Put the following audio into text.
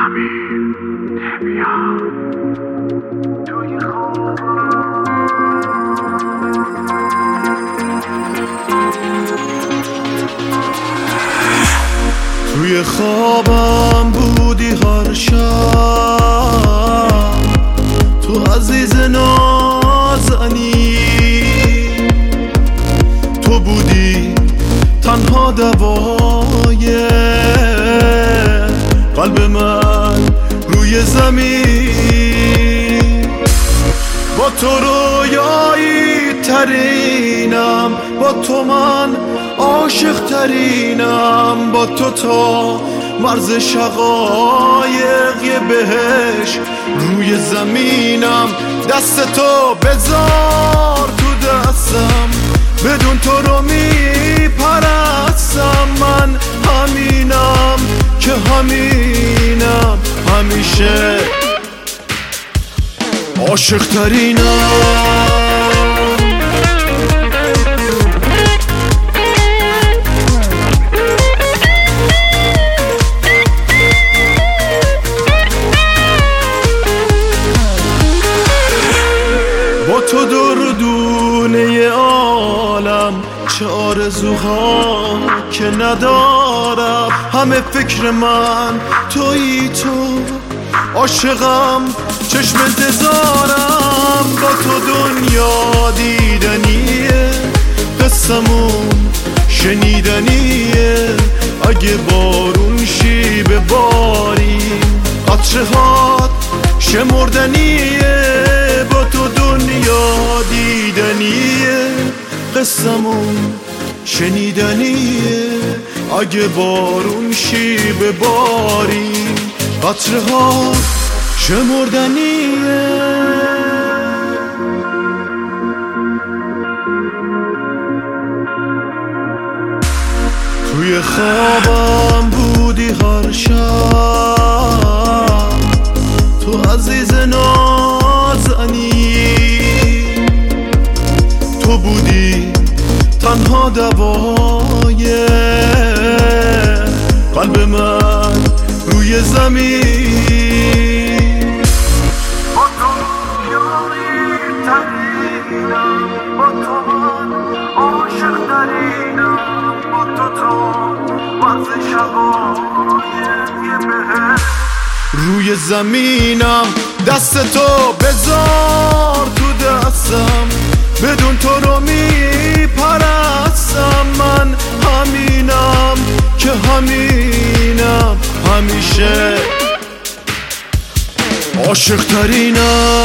همین نمیام توی توی خوابم بودی هر شب، تو عزیز نازنی، تو بودی تنها دوای قلب من روی زمین. با تو رویایی ترینم، با تو من عاشق ترینم، با تو تا مرز شقایق یه بهش روی زمینم. دست تو بذار تو دستم، بدون تو رو میپرستم. من همینم که همینم، همیشه عاشق ترینم. با تو دردونه عالم چه آرزوها که ندارم، همه فکر من تویی، تو عاشقم، چشم انتظارم. با تو دنیا دیدنیه، قصمون شنیدنیه. اگه بارون شی بباریم، قطره هات شمردنیه. با تو دنیا دیدنیه، قصمون شنیدنیه. اگه بارون شی بباریم، قطره ها شمردنیه. توی خوابم بودی هر شب، تو عزیز نازنی، تو بودی تنها دوای قلب من روی زمین. با تو رویایی ترینم، با تو من عاشق ترینم، با تو تا مرز شقایق یه بهش روی زمینم. دست تو بذار تو دستم، بدون تو رو میپرستم. من همینم که همینم، همیشه عاشق ترینم.